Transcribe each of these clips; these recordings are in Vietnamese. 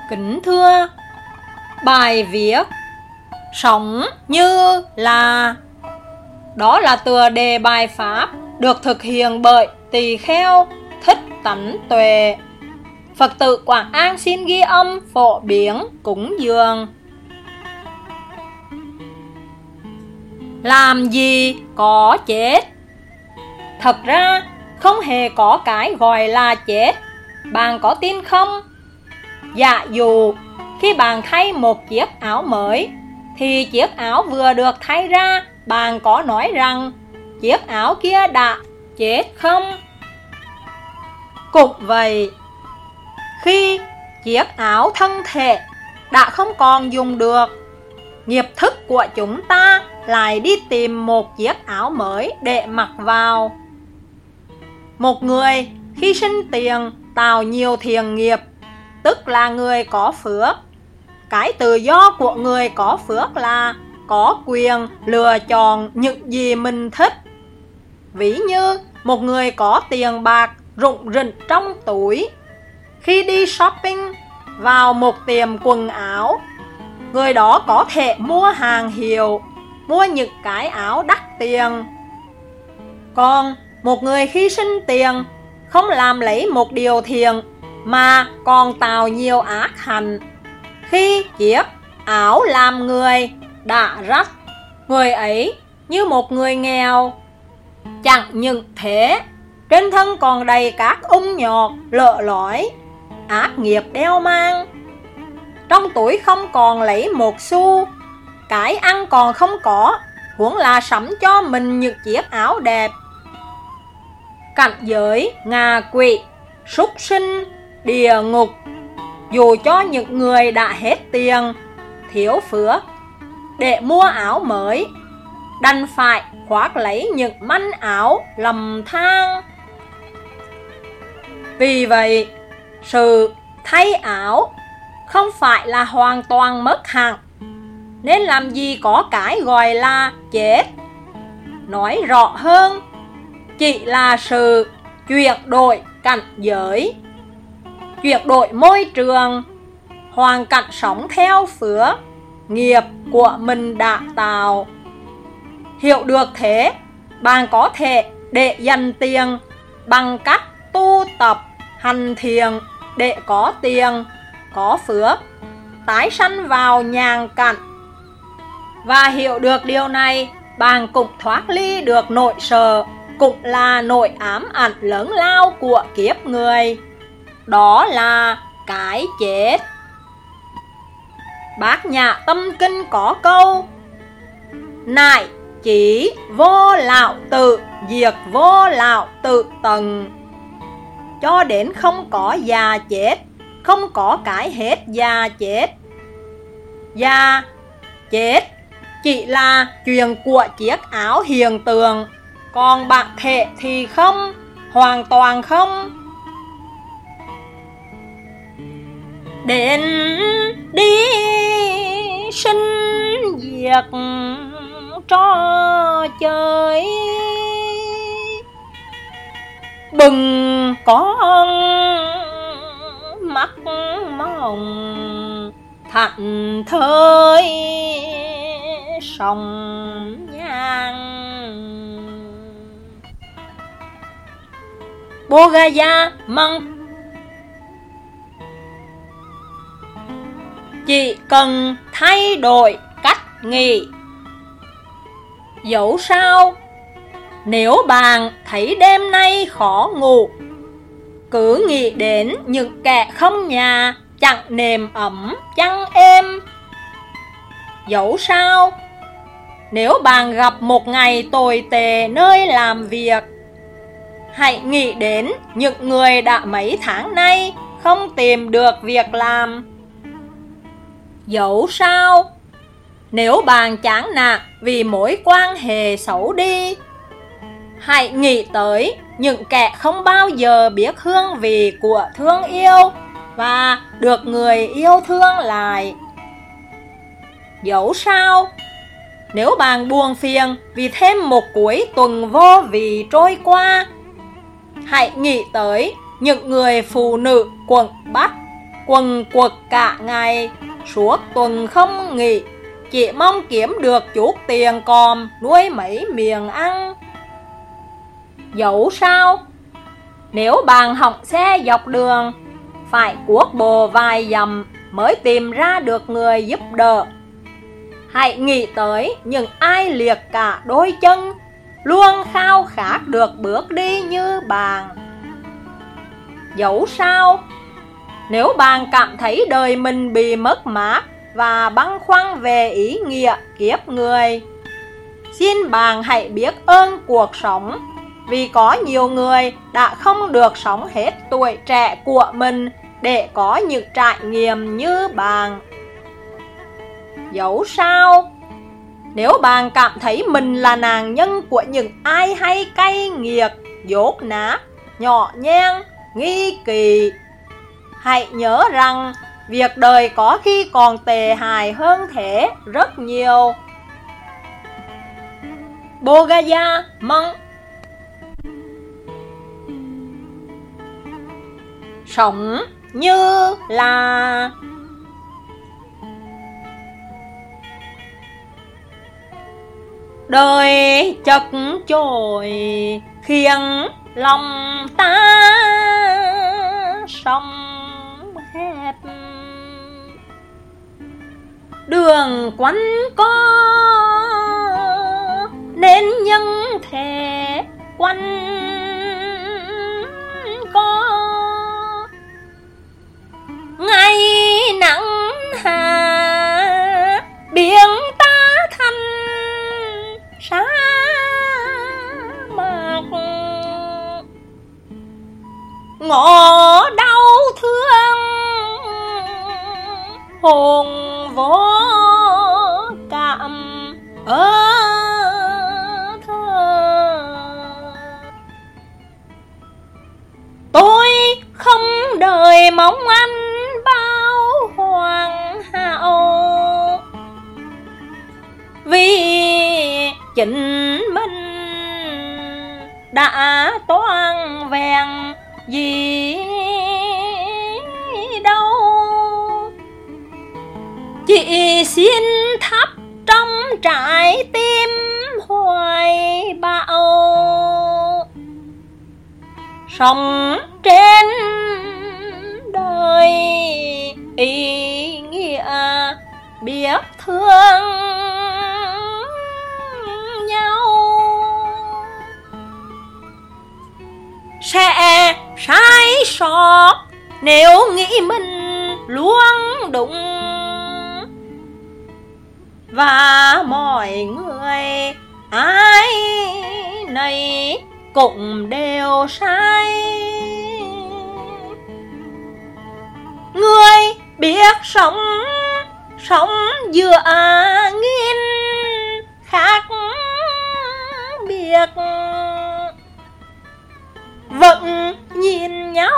Kính thưa, bài viết Sống như là, đó là tựa đề bài pháp được thực hiện bởi tỳ kheo Thích Tánh Tuệ. Phật tử Quảng An xin ghi âm phổ biến cúng dường. Làm gì có chết? Thật ra không hề có cái gọi là chết. Bạn có tin không? Giả dụ khi bạn thay một chiếc áo mới thì chiếc áo vừa được thay ra, bạn có nói rằng chiếc áo kia đã chết không? Cũng vậy, khi chiếc áo thân thể đã không còn dùng được, nghiệp thức của chúng ta lại đi tìm một chiếc áo mới để mặc vào. Một người khi sinh tiền tạo nhiều thiện nghiệp, tức là người có phước. Cái tự do của người có phước là có quyền lựa chọn những gì mình thích. Ví như một người có tiền bạc rủng rỉnh trong túi, khi đi shopping vào một tiệm quần áo, người đó có thể mua hàng hiệu, mua những cái áo đắt tiền. Còn một người khi sinh tiền không làm lấy một điều thiện mà còn tạo nhiều ác hạnh, khi chiếc áo làm người đã rách, người ấy như một người nghèo. Chẳng những thế, trên thân còn đầy các ung nhọt, lở lói, ác nghiệp đeo mang. Trong túi không còn lấy một xu, cái ăn còn không có, huống là sắm cho mình những chiếc áo đẹp. Cảnh giới ngạ quỷ, súc sinh, địa ngục, dù cho những người đã hết tiền, thiếu phước để mua áo mới, đành phải khoác lấy những manh áo lầm than. Vì vậy, sự thay áo không phải là hoàn toàn mất hẳn, nên làm gì có cái gọi là chết. Nói rõ hơn, chỉ là sự chuyển đổi cảnh giới, chuyển đổi môi trường, hoàn cảnh sống theo phước nghiệp của mình đã tạo. Hiểu được thế, bạn có thể để dành tiền bằng cách tu tập hành thiện để có tiền, có phước, tái sanh vào nhàn cảnh. Và hiểu được điều này, bạn cũng thoát ly được nỗi sợ, cũng là nỗi ám ảnh lớn lao của kiếp người, đó là cái chết. Bát Nhã Tâm Kinh có câu: nại chỉ vô lão tự, diệt vô lão tự tận. Cho đến không có già chết, không có cái hết già chết. Già chết chỉ là chuyện của chiếc áo hiện tượng, còn bản thể thì không, hoàn toàn không. Đến đi sinh diệt trò chơi, bừng con mắt mộng thảnh thơi sông nhang. Bodhgaya Monk. Chỉ cần thay đổi cách nghĩ. Dẫu sao, nếu bạn thấy đêm nay khó ngủ, cứ nghĩ đến những kẻ không nhà, chẳng nệm ấm chăn êm. Dẫu sao, nếu bạn gặp một ngày tồi tệ nơi làm việc, hãy nghĩ đến những người đã mấy tháng nay không tìm được việc làm. Dẫu sao, nếu bạn chán nản vì mối quan hệ xấu đi, hãy nghĩ tới những kẻ không bao giờ biết hương vị của thương yêu và được người yêu thương lại. Dẫu sao, nếu bạn buồn phiền vì thêm một cuối tuần vô vị trôi qua, hãy nghĩ tới những người phụ nữ quần bách quần quật cả ngày, suốt tuần không nghỉ, chỉ mong kiếm được chút tiền còm nuôi mấy miệng ăn. Dẫu sao, nếu bạn hỏng xe dọc đường, phải cuốc bộ vài dặm mới tìm ra được người giúp đỡ. Hãy nghĩ tới những ai liệt cả đôi chân, luôn khao khát được bước đi như bạn. Dẫu sao, nếu bạn cảm thấy đời mình bị mất mát và băn khoăn về ý nghĩa kiếp người, xin bạn hãy biết ơn cuộc sống, vì có nhiều người đã không được sống hết tuổi trẻ của mình để có những trải nghiệm như bạn. Dẫu sao, nếu bạn cảm thấy mình là nạn nhân của những ai hay cay nghiệt, dốt nát, nhỏ nhen, nghi kỳ, hãy nhớ rằng việc đời có khi còn tệ hại hơn thế rất nhiều. Bodhgaya Monk. Sống như là đời chật chội, khiến lòng ta sông hẹp. Đường quanh co nên nhân thể quanh co, ngày nắng hà biển ta thành sa mạc. Ngõ đau thương hồn vô cảm thơ. Tôi không đời mong anh bao hoàn hảo, vì chính mình đã toan vẹn gì đâu. Chỉ xin thắp trong trái tim hoài bão, sống trên đời ý nghĩa biết thương nhau. Sẽ sai sót nếu nghĩ mình luôn đúng, và mọi người ai nấy cũng đều sai. Người biết sống, sống giữa nghìn khác biệt, vẫn nhìn nhau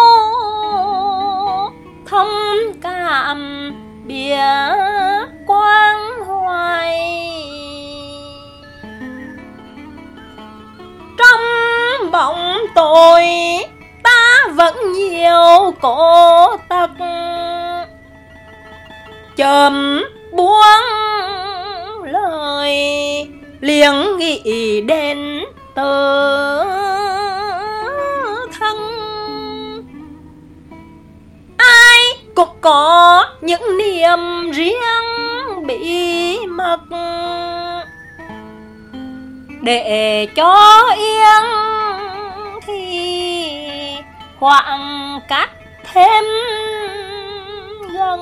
thông cảm biết quang hoài. Trong bóng tối ta vẫn nhiều cố tật, chợm buông lời liền nghĩ đến tự thân. Ai cũng có những niềm riêng bí mật, để cho yên thì khoảng cách thêm gần.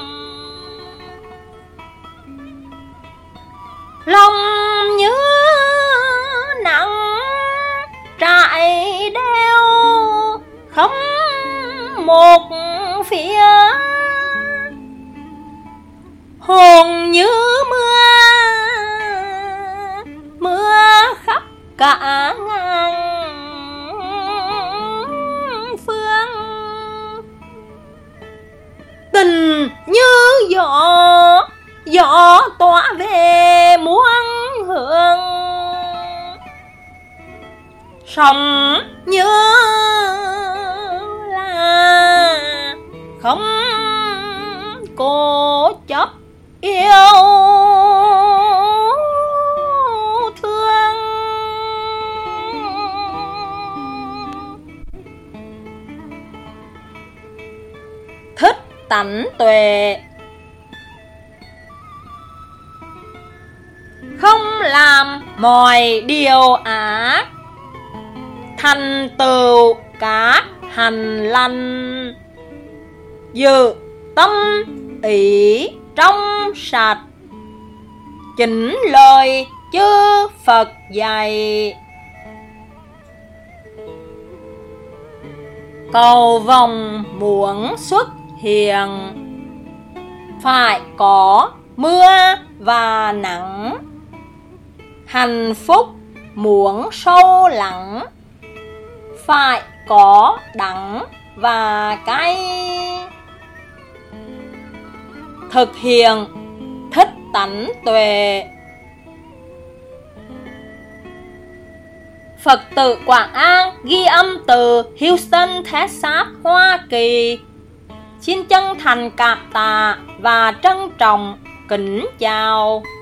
Lòng như nặng trải đeo, không một phía. Hồn như mưa khắp cả ngàn phương. Tình như gió tỏa về muôn hướng. Sống như là không không cố chấp yêu thương. Thích tánh tuệ, không làm mọi điều ác, thành tựu các hành lành, giữ tâm ý trong sạch, chính lời chư Phật dạy. Cầu vồng muốn xuất hiện, phải có mưa và nắng. Hạnh phúc muốn sâu lắng, phải có đắng và cay. Thực hiện thích tánh tuệ. Phật tử Quảng An ghi âm từ Houston, Texas, Hoa Kỳ. Xin chân thành cảm tạ và trân trọng kính chào.